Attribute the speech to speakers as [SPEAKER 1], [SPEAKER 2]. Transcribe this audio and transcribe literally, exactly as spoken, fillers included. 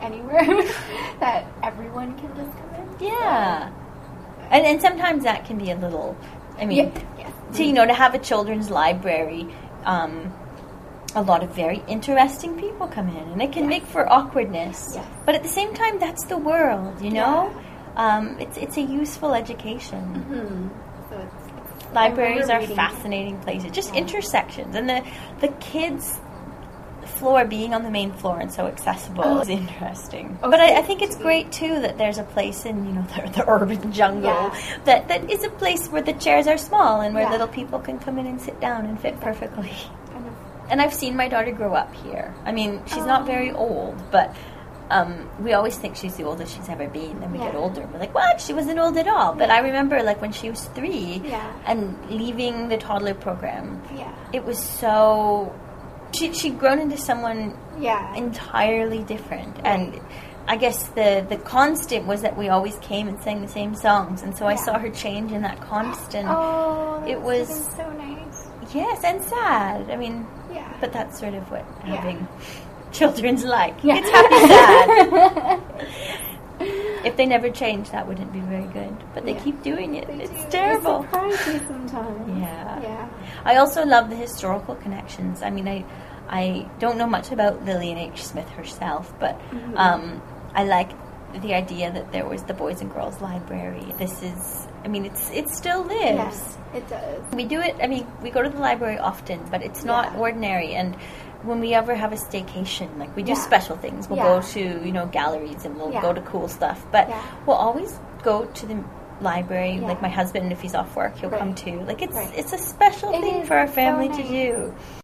[SPEAKER 1] anywhere that everyone can just come in.
[SPEAKER 2] Yeah. So. And, and sometimes that can be a little, I mean,
[SPEAKER 1] yeah. Yeah.
[SPEAKER 2] to, you know, to have a children's library, um, a lot of very interesting people come in, and it can yes. make for awkwardness.
[SPEAKER 1] Yes.
[SPEAKER 2] But at the same time, that's the world, you know?
[SPEAKER 1] Yeah.
[SPEAKER 2] Um, it's it's a useful education.
[SPEAKER 1] Mm-hmm. So it's, it's,
[SPEAKER 2] Libraries are fascinating places, just yeah. intersections. And the, the kids' floor being on the main floor and so accessible oh. is interesting. Oh, but I, I think it's great, too, that there's a place in, you know, the, the urban jungle
[SPEAKER 1] yeah.
[SPEAKER 2] that, that is a place where the chairs are small and where
[SPEAKER 1] yeah.
[SPEAKER 2] little people can come in and sit down and fit perfectly. And I've seen my daughter grow up here. I mean, she's oh. not very old, but um, we always think she's the oldest she's ever been. Then we yeah. get older, and we're like, what? She wasn't old at all. But
[SPEAKER 1] yeah.
[SPEAKER 2] I remember, like, when she was three
[SPEAKER 1] yeah.
[SPEAKER 2] and leaving the toddler program,
[SPEAKER 1] yeah.
[SPEAKER 2] it was so... She, she'd grown into someone
[SPEAKER 1] yeah.
[SPEAKER 2] entirely different.
[SPEAKER 1] Right.
[SPEAKER 2] And I guess the, the constant was that we always came and sang the same songs. And so
[SPEAKER 1] yeah.
[SPEAKER 2] I saw her change in that constant.
[SPEAKER 1] Oh, that's
[SPEAKER 2] it was
[SPEAKER 1] so nice.
[SPEAKER 2] Yes, and sad. I mean...
[SPEAKER 1] Yeah.
[SPEAKER 2] But that's sort of what
[SPEAKER 1] yeah.
[SPEAKER 2] having children's like.
[SPEAKER 1] Yeah.
[SPEAKER 2] It's happy sad. If they never change, that wouldn't be very good. But they yeah. keep doing it.
[SPEAKER 1] They
[SPEAKER 2] it's
[SPEAKER 1] do.
[SPEAKER 2] terrible.
[SPEAKER 1] They surprise you sometimes.
[SPEAKER 2] Yeah.
[SPEAKER 1] Yeah.
[SPEAKER 2] I also love the historical connections. I mean, I I don't know much about Lillian H. Smith herself, but
[SPEAKER 1] mm-hmm.
[SPEAKER 2] um, I like the idea that there was the Boys and Girls Library. This is, I mean, it's it still lives.
[SPEAKER 1] Yes, it does.
[SPEAKER 2] We do it, I mean, we go to the library often, but it's not
[SPEAKER 1] yeah.
[SPEAKER 2] ordinary. And when we ever have a staycation, like, we do
[SPEAKER 1] yeah.
[SPEAKER 2] special things. We'll
[SPEAKER 1] yeah.
[SPEAKER 2] go to, you know, galleries, and we'll
[SPEAKER 1] yeah.
[SPEAKER 2] go to cool stuff. But
[SPEAKER 1] yeah.
[SPEAKER 2] we'll always go to the library.
[SPEAKER 1] Yeah.
[SPEAKER 2] Like, my husband, if he's off work, he'll
[SPEAKER 1] right.
[SPEAKER 2] come too. Like, it's
[SPEAKER 1] right.
[SPEAKER 2] it's a special
[SPEAKER 1] it
[SPEAKER 2] thing
[SPEAKER 1] is.
[SPEAKER 2] for our family
[SPEAKER 1] so
[SPEAKER 2] to
[SPEAKER 1] nice.
[SPEAKER 2] do.